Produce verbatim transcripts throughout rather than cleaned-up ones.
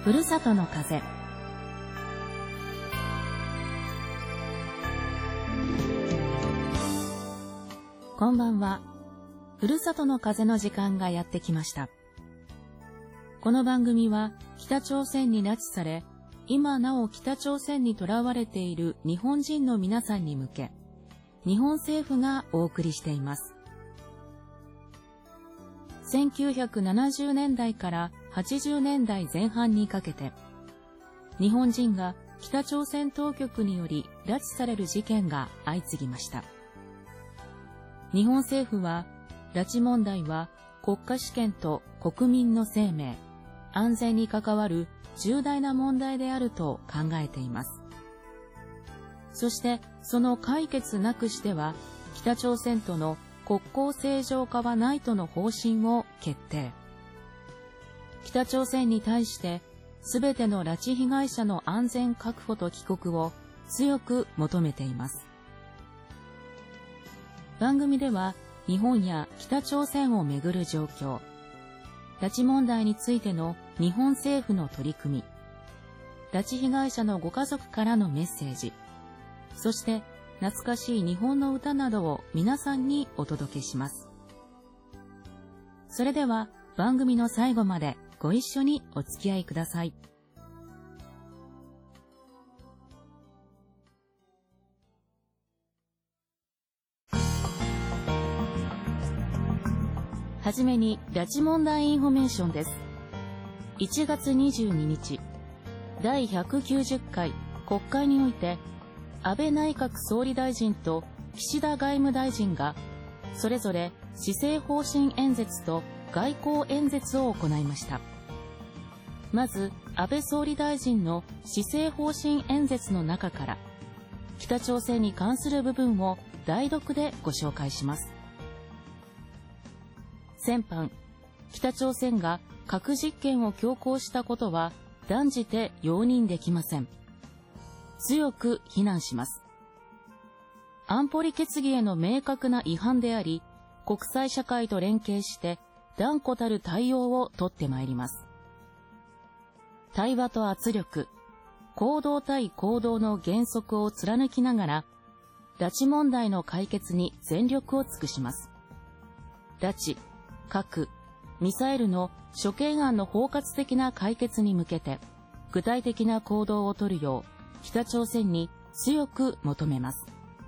ふるさとの風。こんばんは。ふるさとの風の時間がやってきました。この番組は北朝鮮に拉致され、今なお北朝鮮に囚われている日本人の皆さんに向け、日本政府がお送りしています。せんきゅうひゃくななじゅうねんだいからはちじゅうねんだいぜん半にかけて、日本人が北朝鮮当局により拉致される事件が相次ぎました。日本政府は、拉致問題は国家主権と国民の生命、安全に関わる重大な問題であると考えています。そしてその解決なくしては、北朝鮮との国交正常化はないとの方針を決定。北朝鮮に対してすべての拉致被害者の安全確保と帰国を強く求めています。番組では日本や北朝鮮をめぐる状況、拉致問題についての日本政府の取り組み、拉致被害者のご家族からのメッセージ、そして懐かしい日本の歌などを皆さんにお届けします。それでは番組の最後までご一緒にお付き合いください。はじめに拉致問題インフォメーションです。いちがつにじゅうににち、だいひゃくきゅうじゅっかい国会において、安倍内閣総理大臣と岸田外務大臣が、それぞれ施政方針演説と外交演説を行いました。まず、安倍総理大臣の施政方針演説の中から、北朝鮮に関する部分を代読でご紹介します。先般、北朝鮮が核実験を強行したことは断じて容認できません。強く非難します。安保理決議への明確な違反であり、国際社会と連携して断固たる対応を取ってまいります。対話と圧力、行動対行動の原則を貫きながら、拉致問題の解決に全力を尽くします。拉致、核、ミサイルの諸懸案の包括的な解決に向けて、具体的な行動を取るよう、北朝鮮に強く求めます。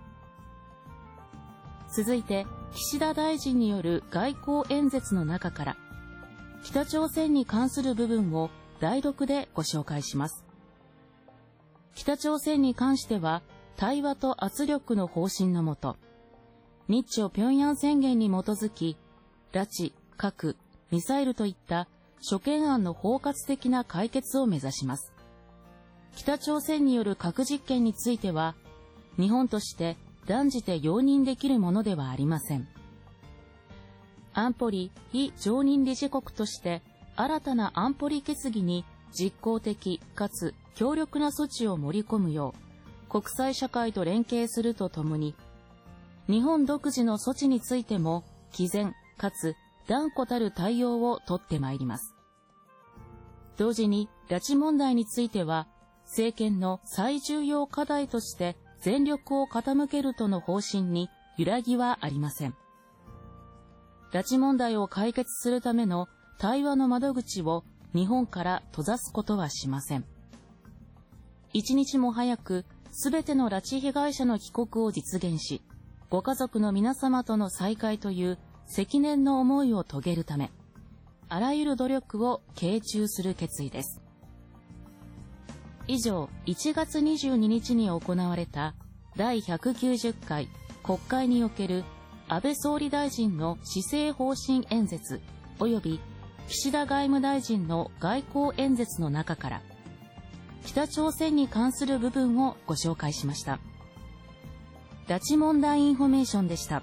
続いて、岸田大臣による外交演説の中から、北朝鮮に関する部分を代読でご紹介します。北朝鮮に関しては、対話と圧力の方針のもと、日朝平壌宣言に基づき、拉致、核、ミサイルといった諸懸案の包括的な解決を目指します。北朝鮮による核実験については、日本として断じて容認できるものではありません。安保理非常任理事国として新たな安保理決議に実効的かつ強力な措置を盛り込むよう、国際社会と連携するとともに、日本独自の措置についても毅然かつ断固たる対応を取ってまいります。同時に拉致問題については、政権の最重要課題として全力を傾けるとの方針に揺らぎはありません。拉致問題を解決するための対話の窓口を日本から閉ざすことはしません。一日も早くすべての拉致被害者の帰国を実現し、ご家族の皆様との再会という積年の思いを遂げるため、あらゆる努力を傾注する決意です。以上、いちがつにじゅうににちに行われただいひゃくきゅうじゅっかい国会における安倍総理大臣の施政方針演説及び岸田外務大臣の外交演説の中から、北朝鮮に関する部分をご紹介しました。拉致問題インフォメーションでした。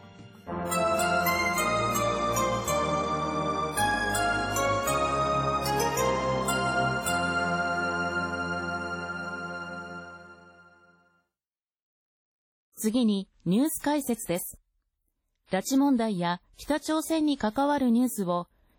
次にニュース解説です。拉致問題や北朝鮮に関わるニュースを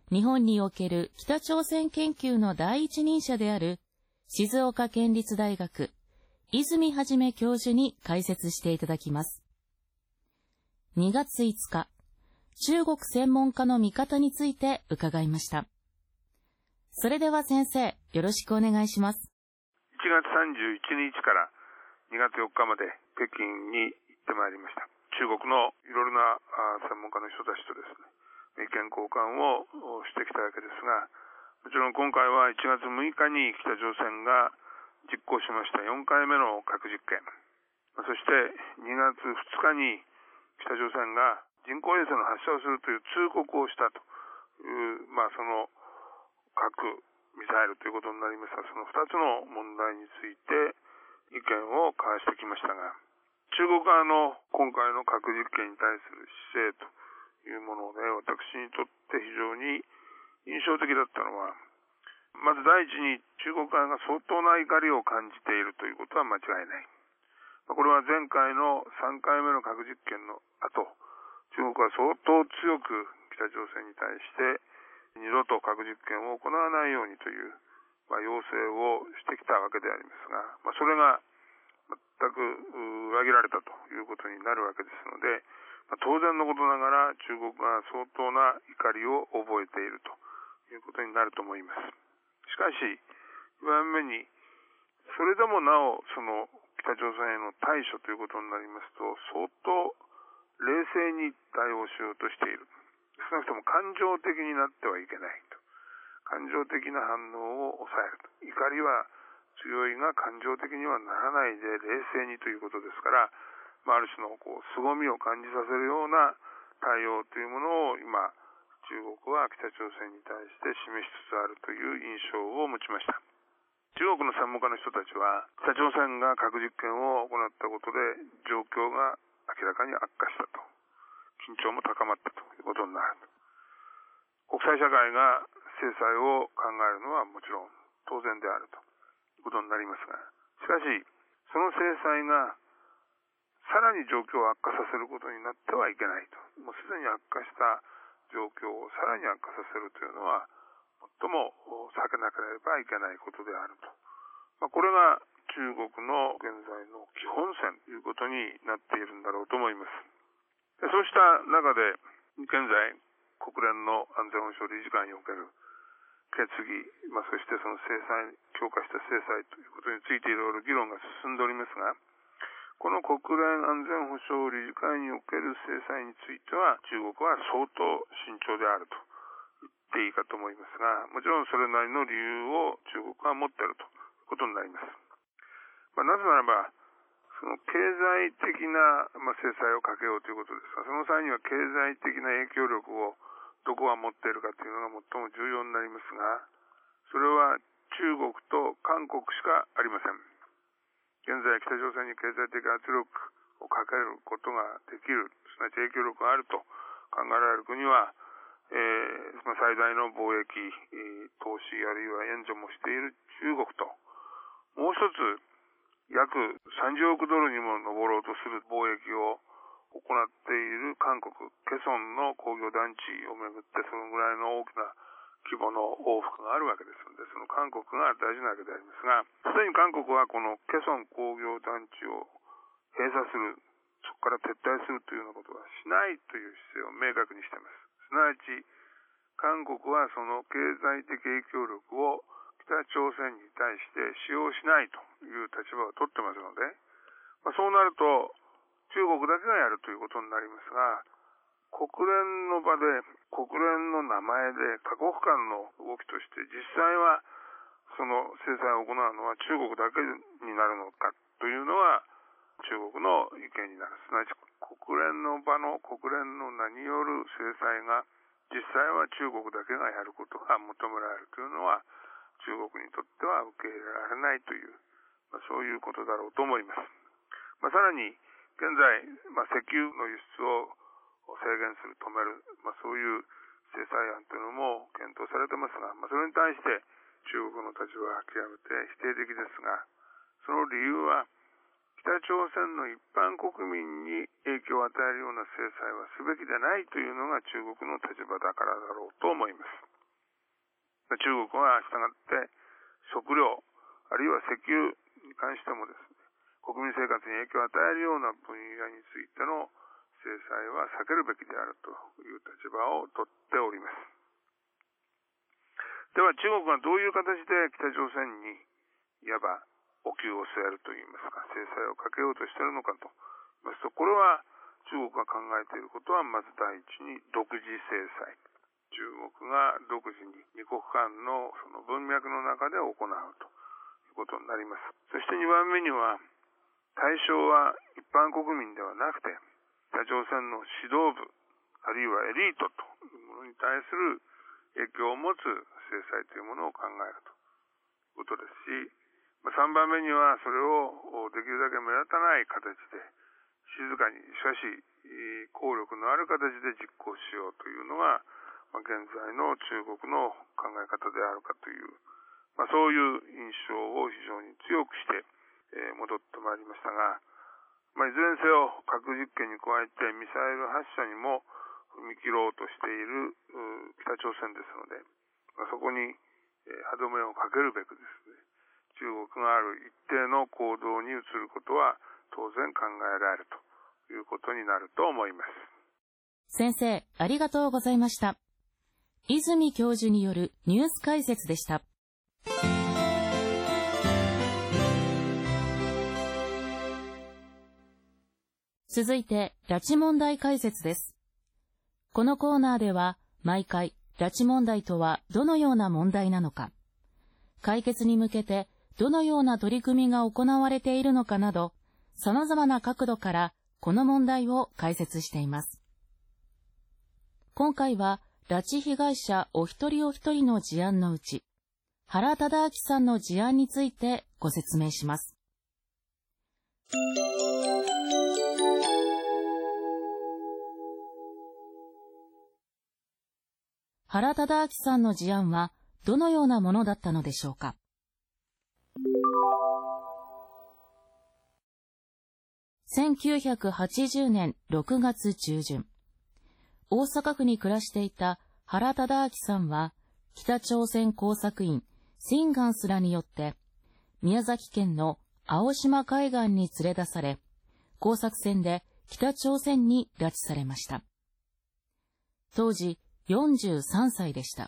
日本における北朝鮮研究の第一人者である静岡県立大学泉はじめ教授に解説していただきます。にがついつか、中国専門家の見方について伺いました。それでは先生、よろしくお願いします。 いちがつさんじゅういちにちからにがつよっかまで北京に行ってまいりました。中国のいろいろな専門家の人たちとですね、意見交換をしてきたわけですが、もちろん今回はいちがつむいかに北朝鮮が実行しましたよんかいめの核実験、そしてにがつふつかに北朝鮮が人工衛星の発射をするという通告をしたという、まあその核ミサイルということになりました。そのふたつの問題について意見を交わしてきましたが、中国側の今回の核実験に対する姿勢というもので、私にとって非常に印象的だったのは、まず第一に中国側が相当な怒りを感じているということは間違いない。これは前回のさんかいめの核実験の後、中国は相当強く北朝鮮に対して二度と核実験を行わないようにという、まあ、要請をしてきたわけでありますが、まあ、それが全く裏切られたということになるわけですので、まあ、当然のことながら中国が相当な怒りを覚えているということになると思います。しかし、にばんめに、それでもなおその北朝鮮への対処ということになりますと、相当冷静に対応しようとしている。少なくとも感情的になってはいけないと。感情的な反応を抑えると。怒りは強いが感情的にはならないで冷静にということですから、まあ、ある種のこう凄みを感じさせるような対応というものを今、中国は北朝鮮に対して示しつつあるという印象を持ちました。中国の専門家の人たちは、北朝鮮が核実験を行ったことで状況が明らかに悪化したと。緊張も高まったということになる。国際社会が制裁を考えるのはもちろん当然であるということになりますが、しかし、その制裁がさらに状況を悪化させることになってはいけないと。もうすでに悪化した状況をさらに悪化させるというのは、最も避けなければいけないことであると。まあ、これが中国の現在の基本線ということになっているんだろうと思います。でそうした中で、現在、国連の安全保障理事会における決議、まあ、そしてその制裁、強化した制裁ということについていろいろ議論が進んでおりますが、この国連安全保障理事会における制裁については、中国は相当慎重であると言っていいかと思いますが、もちろんそれなりの理由を中国は持っているということになります。まあ、なぜならば、その経済的な、まあ、制裁をかけようということですが、その際には経済的な影響力をどこが持っているかというのが最も重要になりますが、それは中国と韓国しかありません。現在、北朝鮮に経済的圧力をかけることができる、すなわち影響力があると考えられる国は、えーまあ、最大の貿易、えー、投資あるいは援助もしている中国と、もう一つ、約さんじゅうおくドルにも上ろうとする貿易を行っている韓国、ケソンの工業団地をめぐってそのぐらいの大きな規模の往復があるわけですので、その韓国が大事なわけでありますが、すでに韓国はこのケソン工業団地を閉鎖する、そこから撤退するというようなことはしないという姿勢を明確にしています。すなわち、韓国はその経済的影響力を北朝鮮に対して使用しないという立場を取ってますので、まあ、そうなると中国だけがやるということになりますが、国連の場で国連の名前で多国間の動きとして実際はその制裁を行うのは中国だけになるのかというのは中国の意見になる。すなわち国連の場の国連の名による制裁が実際は中国だけがやることが求められるというのは中国にとっては受け入れられないという、まあ、そういうことだろうと思います。まあ、さらに現在、まあ、石油の輸出を制限する、止める、まあ、そういう制裁案というのも検討されてますが、まあ、それに対して中国の立場は極めて否定的ですが、その理由は北朝鮮の一般国民に影響を与えるような制裁はすべきでないというのが中国の立場だからだろうと思います。 中国は従って食料、あるいは石油に関してもですね、国民生活に影響を与えるような分野についての制裁は避けるべきであるという立場を取っております。では中国がどういう形で北朝鮮にいわばお灸を据えるといいますか、制裁をかけようとしているのかと言いますと、これは中国が考えていることは、まず第一に独自制裁。中国が独自に二国間のその文脈の中で行うということになります。そしてにばんめには、対象は一般国民ではなくて、北朝鮮の指導部、あるいはエリートというものに対する影響を持つ制裁というものを考えるということですし、さんばんめにはそれをできるだけ目立たない形で、静かにしかし効力のある形で実行しようというのが、現在の中国の考え方であるかという、まあ、そういう印象を非常に強くして、えー、戻ってまいりましたが、まあ、いずれにせよ核実験に加えてミサイル発射にも踏み切ろうとしている北朝鮮ですので、まあ、そこに、えー、歯止めをかけるべくですね、中国がある一定の行動に移ることは当然考えられるということになると思います。 先生、ありがとうございました。泉教授によるニュース解説でした。続いて、拉致問題解説です。このコーナーでは、毎回、拉致問題とはどのような問題なのか、解決に向けてどのような取り組みが行われているのかなど、様々な角度からこの問題を解説しています。今回は、拉致被害者お一人お一人の事案のうち、原敕晁さんの事案についてご説明します。原敕晁さんの事案はどのようなものだったのでしょうか。せんきゅうひゃくはちじゅうねんろくがつ中旬、大阪府に暮らしていた原敕晁さんは、北朝鮮工作員シンガンスらによって、宮崎県の青島海岸に連れ出され、工作船で北朝鮮に拉致されました。当時よんじゅうさんさいでした。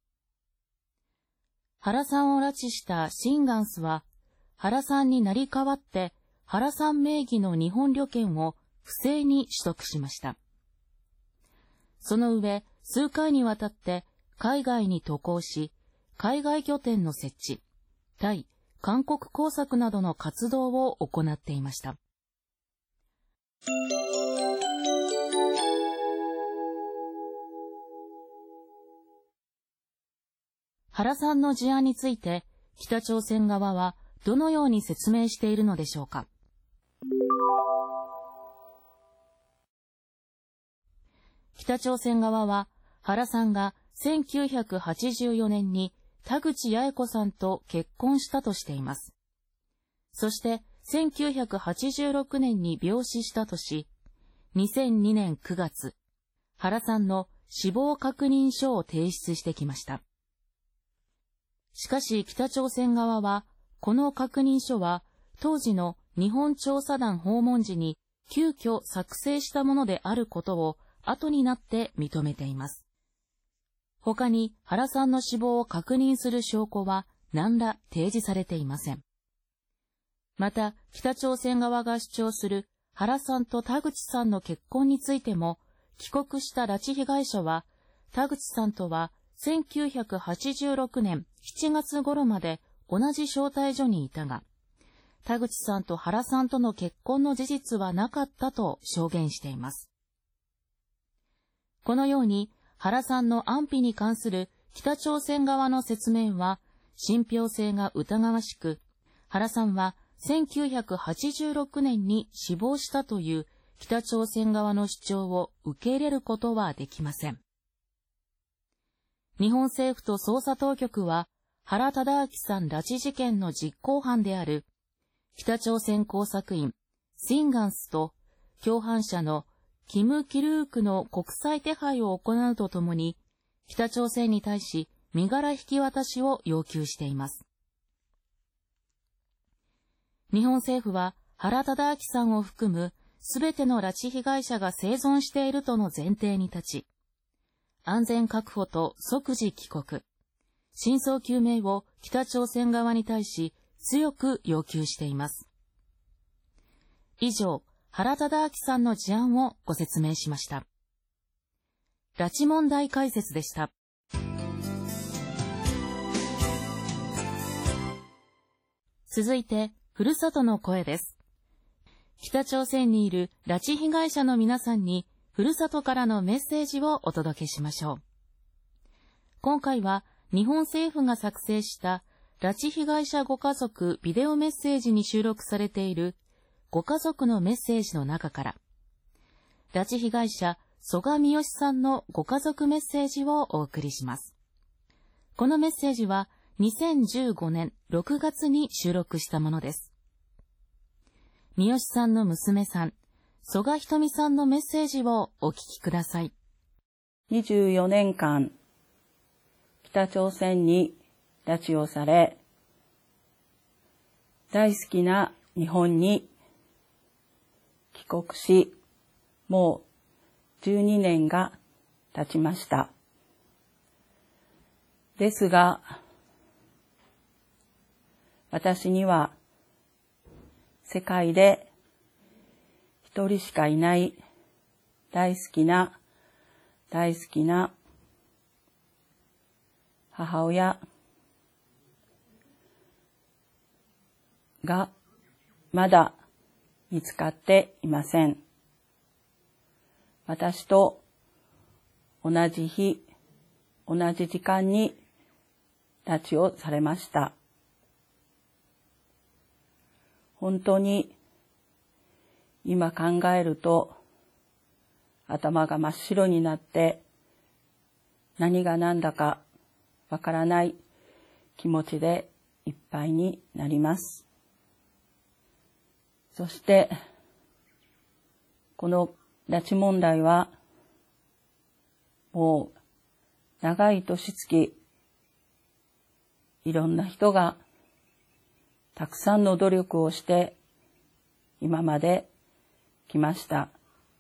原さんを拉致したシンガンスは、原さんに成り代わって原さん名義の日本旅券を不正に取得しました。その上、数回にわたって海外に渡航し、海外拠点の設置、タイ、韓国工作などの活動を行っていました。原さんの事案について、北朝鮮側はどのように説明しているのでしょうか。北朝鮮側は、原さんがせんきゅうひゃくはちじゅうよねんに田口八重子さんと結婚したとしています。そしてせんきゅうひゃくはちじゅうろくねんに病死したとし、にせんにねんくがつ、原さんの死亡確認書を提出してきました。しかし北朝鮮側は、この確認書は当時の日本調査団訪問時に急遽作成したものであることを後になって認めています。他に原さんの死亡を確認する証拠は何ら提示されていません。また、北朝鮮側が主張する原さんと田口さんの結婚についても、帰国した拉致被害者は、田口さんとはせんきゅうひゃくはちじゅうろくねんしちがつ頃まで同じ招待所にいたが、田口さんと原さんとの結婚の事実はなかったと証言しています。このように、原さんの安否に関する北朝鮮側の説明は信憑性が疑わしく、原さんはせんきゅうひゃくはちじゅうろくねんに死亡したという北朝鮮側の主張を受け入れることはできません。日本政府と捜査当局は、原敕晁さん拉致事件の実行犯である北朝鮮工作員シンガンスと共犯者のキム・キルークの国際手配を行うとともに、北朝鮮に対し身柄引き渡しを要求しています。日本政府は原敕晁さんを含むすべての拉致被害者が生存しているとの前提に立ち、安全確保と即時帰国、真相究明を北朝鮮側に対し強く要求しています。以上、原敕晁さんの事案をご説明しました。拉致問題解説でした。続いて、ふるさとの声です。北朝鮮にいる拉致被害者の皆さんに、ふるさとからのメッセージをお届けしましょう。今回は、日本政府が作成した拉致被害者ご家族ビデオメッセージに収録されているご家族のメッセージの中から、拉致被害者曽我ミヨシさんのご家族メッセージをお送りします。このメッセージはにせんじゅうごねんろくがつに収録したものです。ミヨシさんの娘さん、曽我ひとみさんのメッセージをお聞きください。 にじゅうよねんかん、北朝鮮に拉致をされ、大好きな日本に帰国し、もうじゅうにねんが経ちました。ですが、私には世界で一人しかいない大好きな大好きな母親がまだ見つかっていません。私と同じ日、同じ時間に拉致をされました。本当に今考えると頭が真っ白になって何が何だかわからない気持ちでいっぱいになります。そしてこの拉致問題はもう長い年月いろんな人がたくさんの努力をして今まで来ました。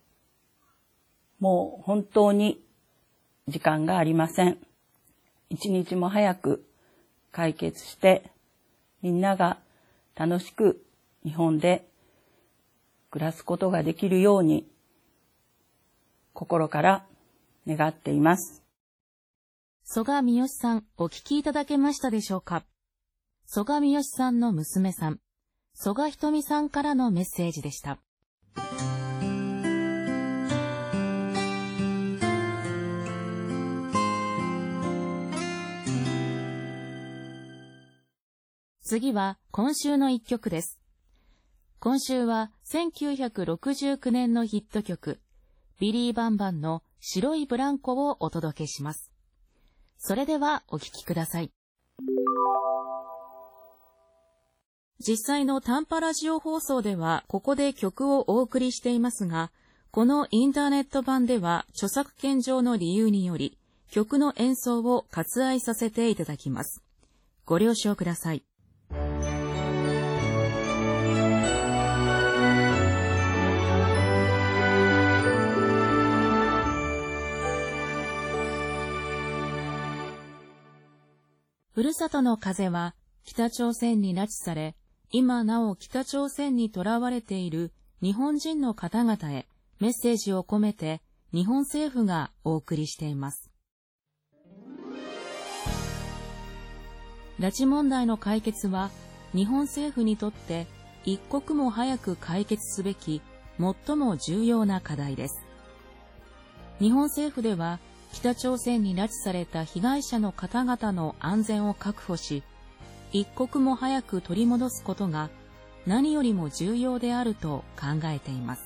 もう本当に時間がありません。一日も早く解決してみんなが楽しく日本で暮らすことができるように心から願っています。 曽我ミヨシさん、お聞きいただけましたでしょうか。曽我ミヨシさんの娘さん、曽我ひとみさんからのメッセージでした。次は今週の一曲です。今週はせんきゅうひゃくろくじゅうきゅうねんのヒット曲、ビリー・バンバンの白いブランコをお届けします。それではお聴きください。実際の短波ラジオ放送ではここで曲をお送りしていますが、このインターネット版では著作権上の理由により曲の演奏を割愛させていただきます。ご了承ください。ふるさとの風は北朝鮮に拉致され、今なお北朝鮮に囚われている日本人の方々へメッセージを込めて日本政府がお送りしています。拉致問題の解決は日本政府にとって一刻も早く解決すべき最も重要な課題です。日本政府では北朝鮮に拉致された被害者の方々の安全を確保し、一刻も早く取り戻すことが何よりも重要であると考えています。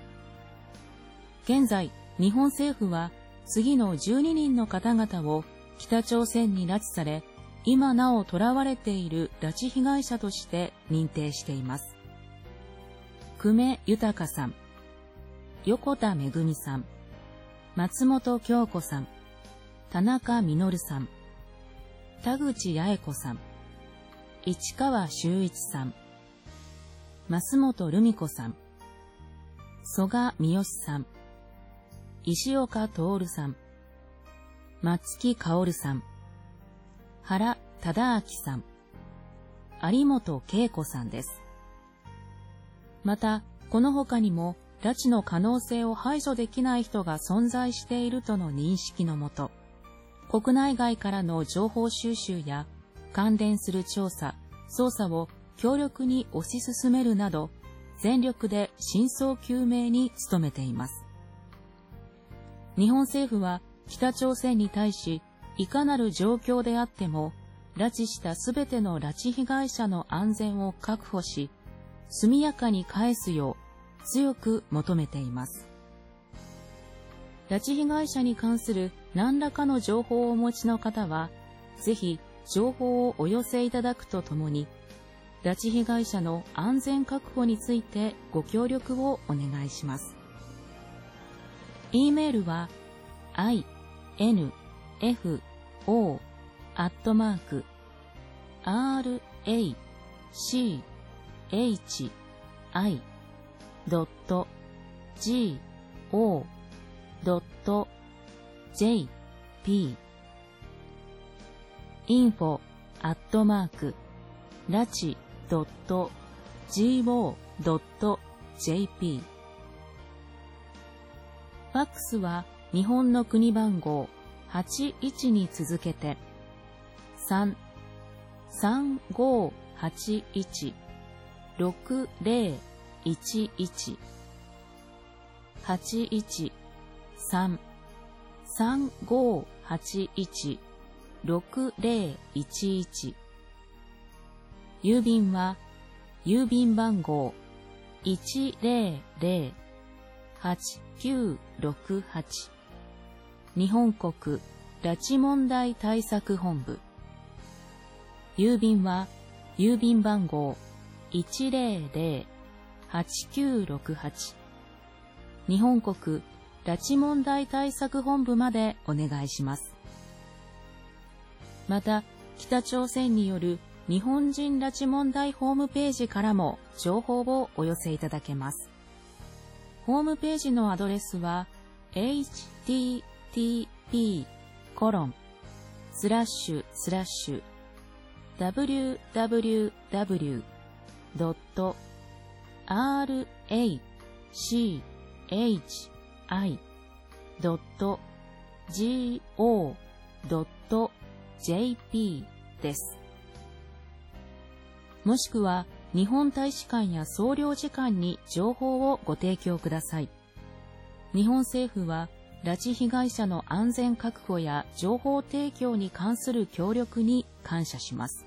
現在、日本政府は次のじゅうににんの方々を北朝鮮に拉致され、今なお囚われている拉致被害者として認定しています。久米豊さん、横田めぐみさん、松本京子さん、田中実さん、 田口八重子さん、市川修一さん、増本留美子さん、曽我三好さん、石岡徹さん、松木薫さん、原忠明さん、有本恵子さんです。また、この他にも、拉致の可能性を排除できない人が存在しているとの認識のもと、国内外からの情報収集や関連する調査、捜査を強力に推し進めるなど、全力で真相究明に努めています。日本政府は北朝鮮に対し、いかなる状況であっても、拉致したすべての拉致被害者の安全を確保し、速やかに返すよう強く求めています。拉致被害者に関する何らかの情報をお持ちの方は、ぜひ情報をお寄せいただくとともに、拉致被害者の安全確保についてご協力をお願いします。E メールは アイエヌエフオー アットマーク アールエーシーエイチアイ ドット ジーオー ドット ジェーピー インフォ アットマーク ラチ ドット ジーオー ドット ジェーピー ファックスは日本の国番号はちいちに続けてさん さんごはちいち ろくぜろいちいち はちいちさん さんごはちいち ろくぜろいちいち郵便は郵便番号 いちぜろぜろ はちきゅうろくはち 日本国拉致問題対策本部。郵便は郵便番号 いちぜろぜろ はちきゅうろくはち 日本国拉致問題対策本部までお願いします。また、北朝鮮による日本人拉致問題ホームページからも情報をお寄せいただけます。ホームページのアドレスは エイチティーティーピー コロン スラッシュスラッシュ ダブリューダブリューダブリュー ドット アールエーシーエイチアイ ドット ジーオー ドット ジェーピー です。もしくは日本大使館や総領事館に情報をご提供ください。日本政府は拉致被害者の安全確保や情報提供に関する協力に感謝します。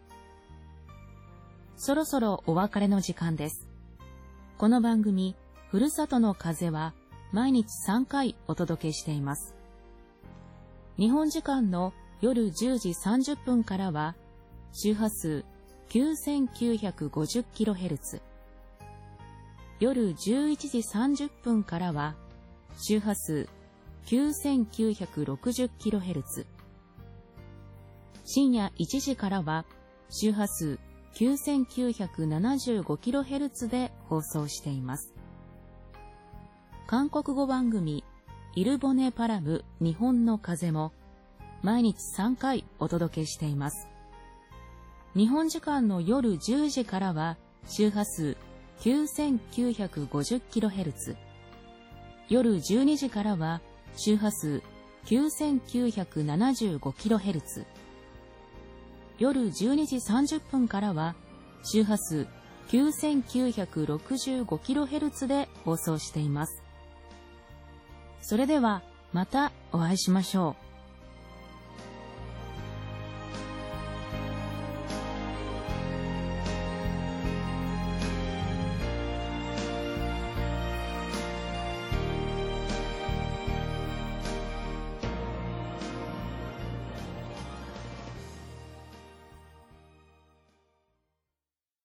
そろそろお別れの時間です。この番組、ふるさとの風は毎日さんかいお届けしています。日本時間の夜じゅうじさんじゅっぷんからは周波数 きゅうせんきゅうひゃくごじゅっキロヘルツ、夜じゅういちじさんじゅっぷんからは周波数 きゅうせんきゅうひゃくろくじゅっキロヘルツ、深夜いちじからは周波数 きゅうせんきゅうひゃくななじゅうごキロヘルツ で放送しています。韓国語番組イルボネパラム日本の風も毎日さんかいお届けしています。日本時間の夜じゅうじからは周波数 きゅうせんきゅうひゃくごじゅっキロヘルツ、夜じゅうにじからは周波数 きゅうせんきゅうひゃくななじゅうごキロヘルツ、夜じゅうにじさんじゅっぷんからは周波数 きゅうせんきゅうひゃくろくじゅうごキロヘルツ で放送しています。それではまたお会いしましょう。